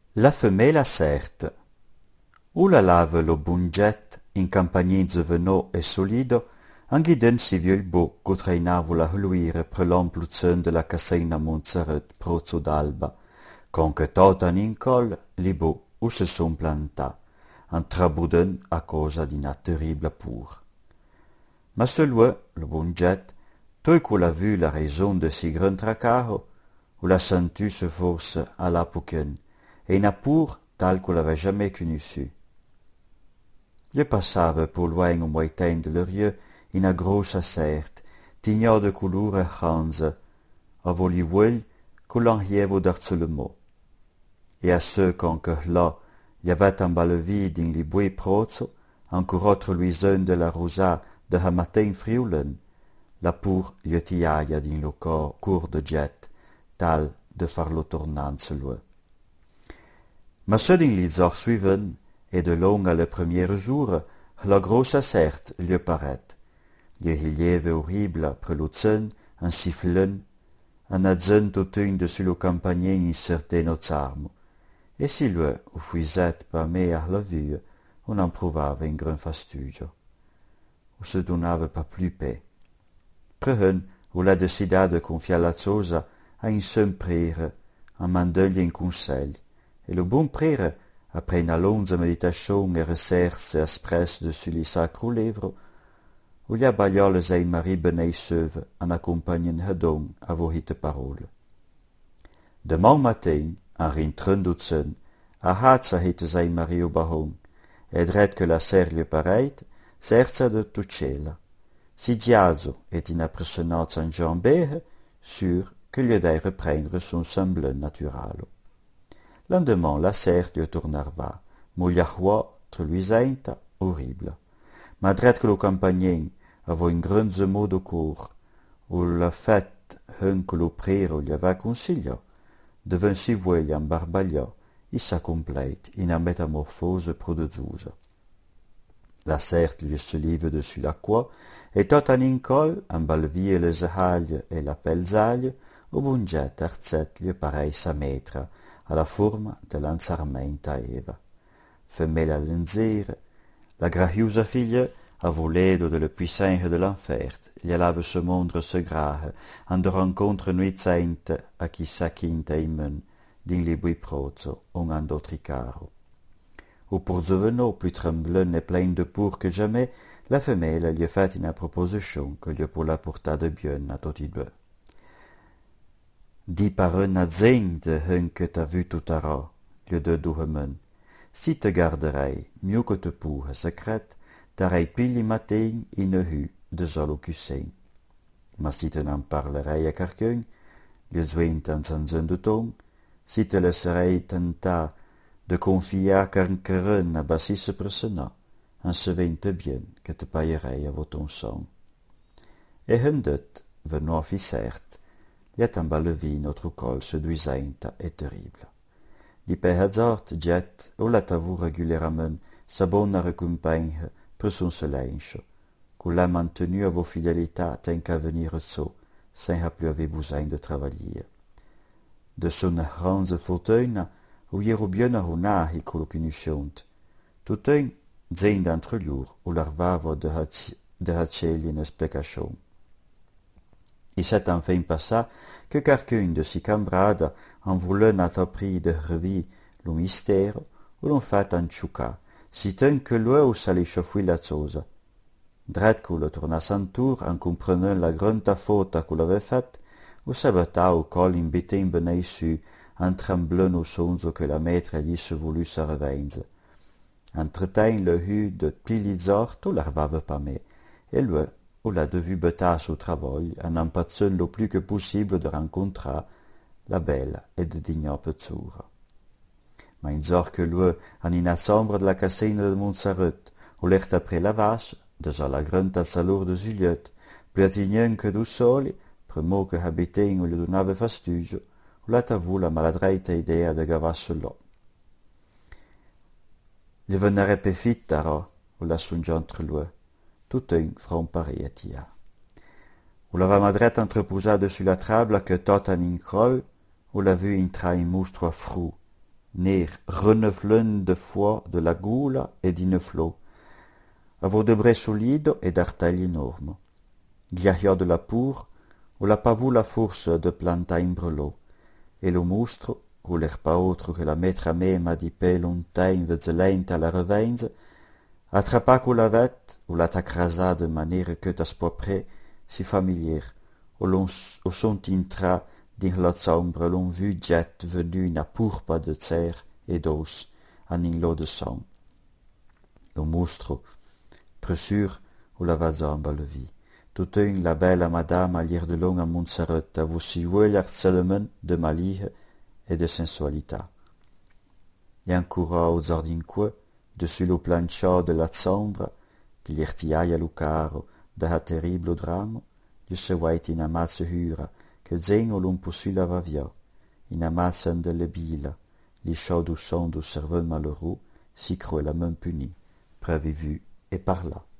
La femela certe. U la lave lo bunget, in campagnenze venò e solido, anghiden si viu il bo co trainavo la hluire pre l'ompluzzön de la casseina Montserrat prozzo d'alba, con che tota in col li bo u se son plantà, en trabuden a cosa di na terrible pur. Ma celui, le bunget, toi qu'o l'a vu la raison de si grand tracaro, ou la sentu se force à la puquen, et n'a pur tal qu'o l'avait jamais connu su. Je passava pour loin au moitain de l'erieu ina grossa cert, tignor de couleur ranze, a voli vuell qu'o l'enrievo d'arcelemo. Et à ceux qu'en que là, y avait en bas le vide in li bui prozzo, ancor autre luisön de la rosa de ha matin friulen, la pur gli tiaia din lo cor de jet, tal de farlo tornant celui. Ma ce din li zor suiven, et de longa le premier jour, la grossa certe lui paret. Gli lieve horrible pre lo zön, en sifflen, en adzön totun dessus lo campagnen in certain zarmo. Et si lui o fuiset pa me a la vue, on en provava in gran fastidio. O se donava pas plus paix. Prehen, o la decida de confiar la cosa a un seul prere, en mandegli un conseil, et le bon prere, après une longue méditation et recherche express dessus les sacros livres, où il y a baillé les Saint-Marie benei seuve en accompagnant hedon à vos hitte paroles. Demain matin, en rentrant d'Utsen, a hatsa hitte Saint-Marie au bahon, et dret que la serre lui pareit, serza de tucella. Si diazo est inappressionnant sans jambehe, sûr que lui dei reprendre son semblant naturalo. Lendemain, la serre lui tournarva, mouillahua, treluisenta, horrible. Ma dret que lo campagnen avo un grande mot de cour, ou la fête hun que lo prero gli ava consiglio, devint si vuegli en barbaglio, i s'accompleit in a métamorphose prodigiosa. La serre lui se live dessus la croix, et tot en incol, en balvie les ahaglie et la pelzagne, au bunget arzet lui parei sa maître, a la forma de l'ansarmenta Eva. Femela lenzire, la graciosa figlia, a voledo de le puissance de l'enfer, gli alave ce monde se grahe, en de rencontre nuizente a qui s'acquinta imen, din li bui prozzo, on en d'autri caro. Au pourzevenot, plus tremblant et plein de pour que jamais, la femelle lui fait une proposition que lui pour la porta de bien à tot i deux. Di par un adzeng de hun que t'as vu tout à l'heure, lieu de douhemen. Si te garderei, mieux que te pour secrète, t'arrei pili matin in hu de zolo cussein. Ma si te n'en parlerei à quelqu'un, lieu zwint en sanzen de ton, si te laisserei tenta de confier à quelqu'un à bassis persona, en se vente bien que te paierei à ton sang. Et hundet, venant fi certe, liet en bas le vie notre col seduisente et terrible. Di pe hazard jet, o la tavu régulièrement sa bonne récompagne per son selencho, qu'o l'a maintenu à vos fidélités tant qu'à venir so, sans ha plus avoir besoin de travailler. De son ranze fortuna, o iero bien a honahi colo conosciunt. Tout un, zin d'entre lur, o l'arvava de haceli in explication. Il s'est enfin passa que quelqu'un de si camarades en voulant entrepris de revivre le mystère, ou l'on fait en chouca, si tant que lui ou s'allait chauffer la chose. Dret qu'o le tourna son tour en comprenant la grande faute qu'o l'avait faite, ou s'abatta au col in bitin benei su, en tremblant au sonzo que la maître gli se voulut se revenze. Entretain le hu de pilizort ou l'arvava pas me, et lui, ou l'a devu betas au travail, en empatzant le plus que possible de rencontrer la belle et de digna pezzura. Ma in zor que lui, en ina sombre de la casseina de Montserrat, ou l'ert après la vache, de zo la grande salur de Juliette, plus attignan que du soli, premo que habitain ou le donava fastidio, ou la tavu la maladreita idea de gavasse là. Gli venere pe fittara, ou la sungiantre lui, tout un front pareil à tia. Ou la madrette entreposa dessus la table que tot en incrol, ou la vu intra un moustre frou, ner renouvelando foi de la gula e d'ine flot, avo de bre solido e d'artagli enorme. Gliahia de la pur, o la pas vu la force de planta in brelò, e lo mostro, l'er pas autre che la metra mema di pe lontain vezzelenta alla revenza, attrapa co la vet, o la tacrasa de maniera que tas popre si familier, o sont intra din la zambra l'on vu jet venu in a purpa de cer e d'os, an in lo de sang. Lo mostro, presur, o la va zamba le vi. Tutun la bella madame a lier de long a Montserrat, a vos si uegliar seulement de malie e de sensualità. E ancora o zardinque, dessus lo plancha de la zambra, che gli ertiaia lo caro da ha terriblo dramo, gli se wait in amazze hura, che zengo l'on possu la va via, in amazzan de le bila, li chau du son du serveur malheureux, si creux la main punie, prévu et par là.